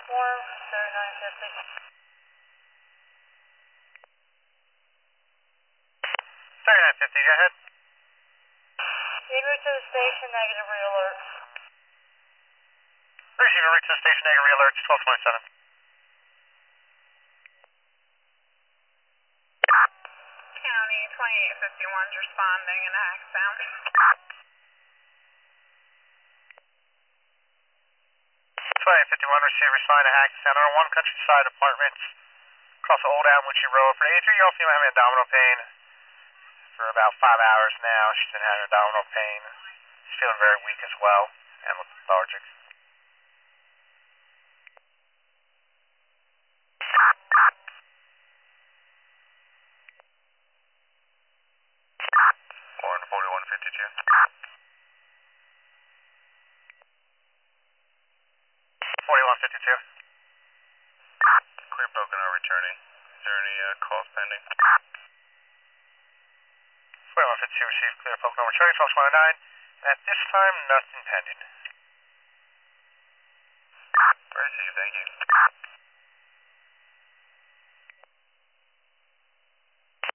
Warm 3950. 3950, go ahead. En route to the station, negative re-alert. Receive en route to the station, negative re-alert, 1227. County 2851's responding in Axsound. 2851, receive responding to Hackettstown on One Countryside Apartments across Old Amwitchy Road. For 83, you're also having abdominal pain for about 5 hours now. She's been having abdominal pain. She's feeling very weak as well and lethargic. Warren 4152. 4152. Clear Pocono returning. Is there any calls pending? 4152 received clear Pocono returning, 1229. At this time, nothing pending. Receive, thank you.